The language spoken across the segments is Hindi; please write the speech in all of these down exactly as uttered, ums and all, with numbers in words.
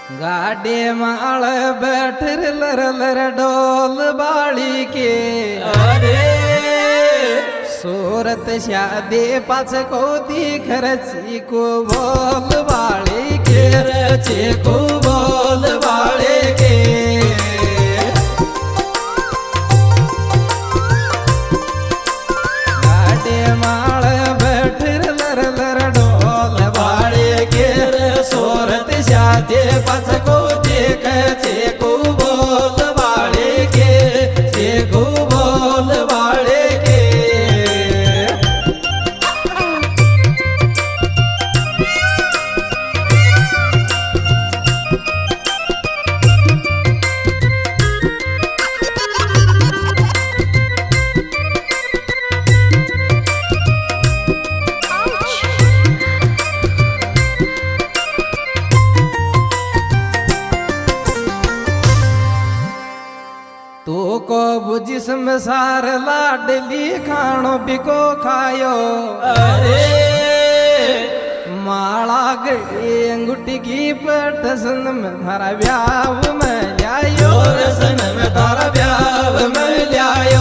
गाड़े माल बैठ लर लर डोल बाड़ी के अरे सूरत शादी पाछ को दिख रची को बोल बाड़ी के रचे को बोल बाड़े के गाड़े माल बैठ लर लर डोल बाड़ी के सूरत शादी पाछ को देख चे को बोल बाड़े के चे को बोल बाड़े के तू को बुझिस में सार लाडली खाणो बिको खायो अरे माला गड़ी अंगूठी की पटसन में थारा ब्याह में लायो रसन में तारा ब्याह में लायो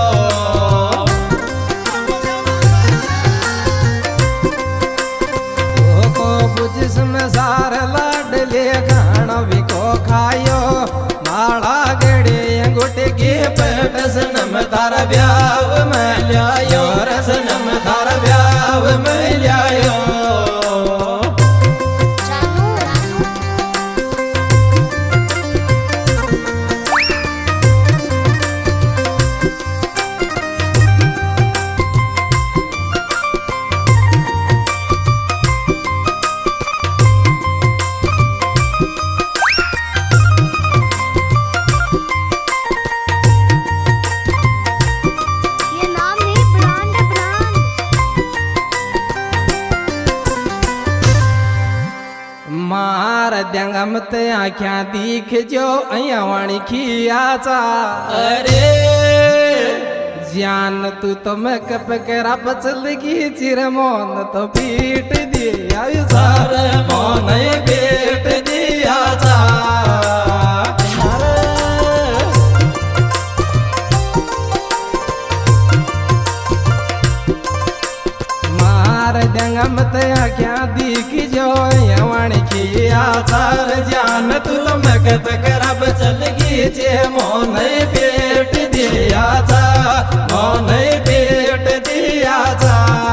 तू को बुझिस में सार लाडली खाणो बिको खायो माला गड़ी अंगूठी की रसन में तारा ब्याह में लायो रसन में तारा ब्याह में लायो मार देंगा मत आख्या दिख जो अया वाणी खियाचा अरे जान तू तो मैं कप करा बचल की चिर मोन तो पीट दिया सार मोन पेट दिया जा मार देंगा मत आख्या दिख जो अया वाणी सार जान तू मगत करब चल गई चे मोन पेट दिया जा मोन पेट दिया जा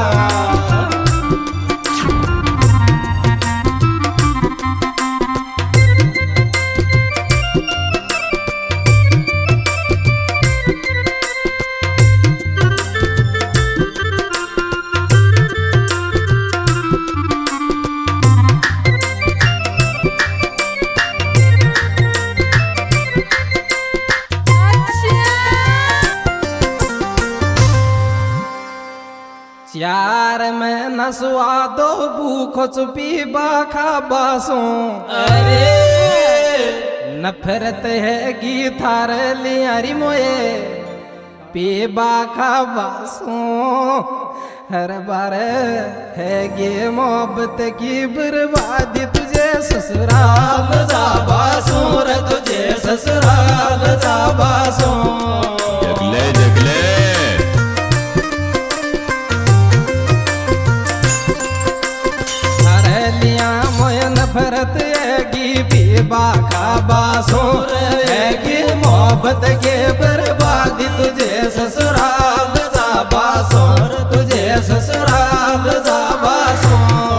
चार में नसवा दो भूखो चुपी बाखा बासों अरे नफरत है गी थार लियारी मोए पी बाखा बासों हर बार है गे मोहब्बत की बर्बादी तुझे ससुराल जा बासों रे तुझे ससुराल जा बासों जगले जगले नफरत है बेबा का बासों है मोहब्बत के बर्बादी तुझे ससुराल जा बासों तुझे ससुराल जा बासों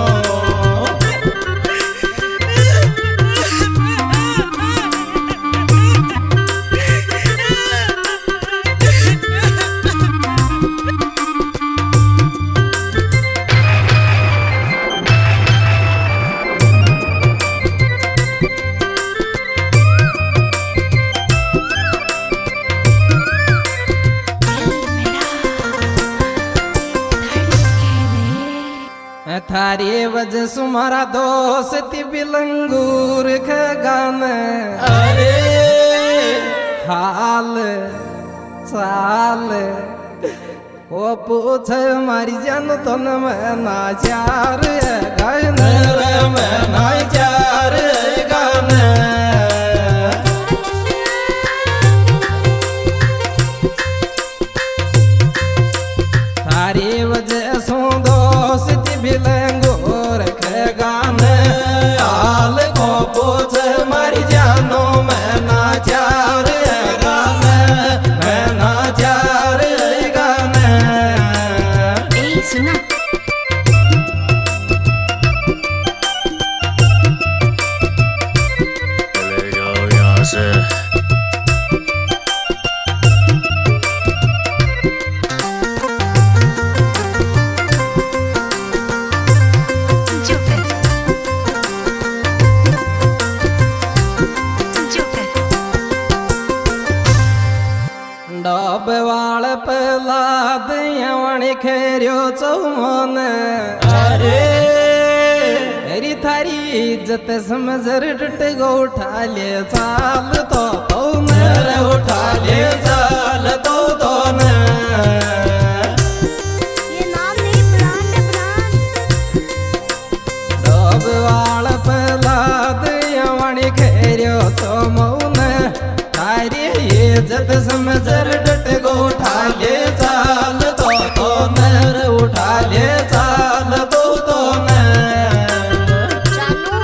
थारे वजह सुमारा दोस्ती बिलंगूर खगान अरे हाल चाल ओ पूछ मारी जान तो न मैं नाचार गान मैं नाचार गान चौमन अरे हरी थारी इज्जत समझर डट गो उठा ले चाल तो तो नर उठा ले चाल तो तो न ये नाम नहीं ब्रांड ब्रांड डोब वाल पलाद यवणी खेरियो तो मौन थारी इज्जत समझर डट गो उठा ले चाल तो तो नर उठा ले चाल तो तो न जानू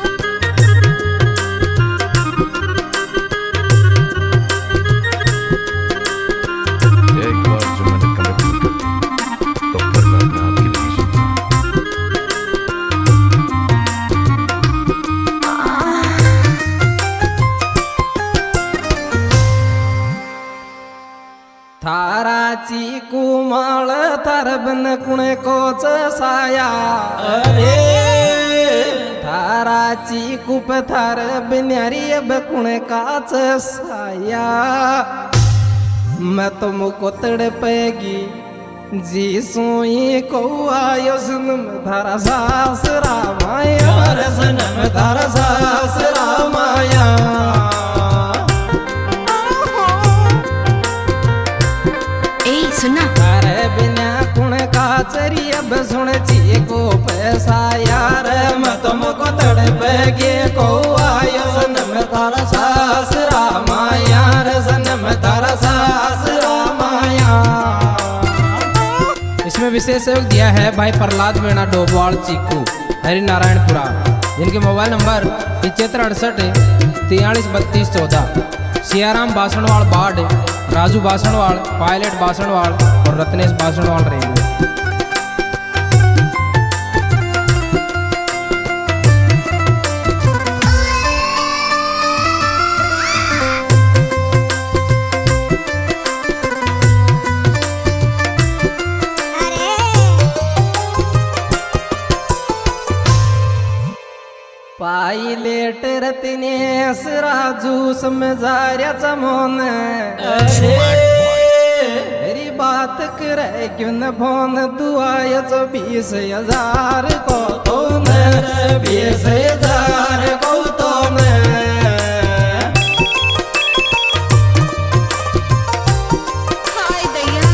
एक बार जो मैंने कमिटमेंट कर दी तो फिर मैं अपने आप की नहीं सुनता। थाराची कुमाळ थारबन कुणे कोच साया अरे थाराची कुप थार बिन्यारी अब कुणे काच साया मैं तुमको तड़पेगी जी सोई को आयो जन्म थारा सासरा माया यार सनम तारा सासरा माया ए सुना थारे बिना कुण काचरी अब सुन जी को पैसा यार मैं तुमको तड़पेगी को आयो सनम तारा सासरा माया रे सनम तारा सासरा माया। इसमें विशेष सहयोग दिया है भाई प्रहलाद मीणा डोबवाल चीकू हरि नारायणपुरा जिनके मोबाइल नंबर पिछहत्तर अड़सठ तियालीस बत्तीस चौदह सियाराम बासणवाल बाढ़ राजू बासणवाल पायलट बासणवाल और रत्नेश बासणवाल रेलवे। पायलट रत्नेश राजू समझाऱ्याचा मोन हरी बात करे क्यों न फोन दुआयच बीस हजार को तो न बीस हजार को तो न हाय दया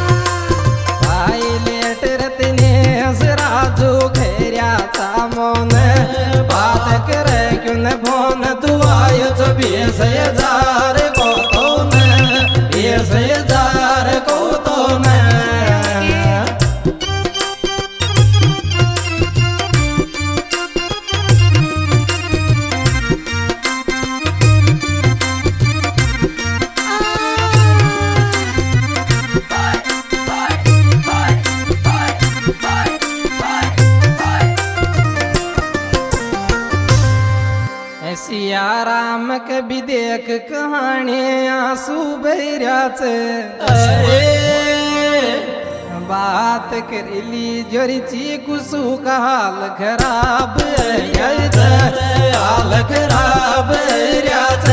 पायलट रत्नेश राजू खेऱ्याचा मोन बात करे क्यों न फोन दुआयच बीस हजार को तो न बीस हजार को तो न सियाराम कभी देख कहानी आंसू बहराचे अरे बात करेली जोरीची कुसू का हाल खराब यायच हाल खराब याच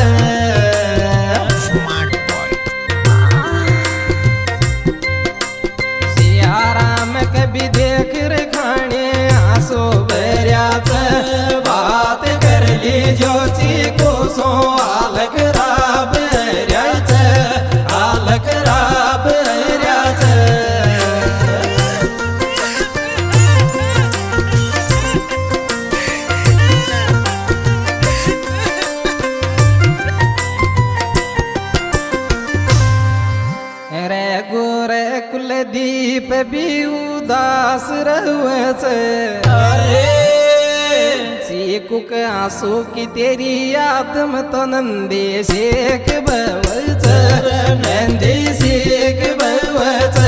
सियाराम कभी देख रे खाने आंसू बहराच बात करली जोची कुसो हाल खराब याच हाल खराब याच रे गोरे कुलदीप भी उदास रहुए अरे चीकू के आंसू की तेरी याद में तो नंदी शेख बवच नंदी सीख बवच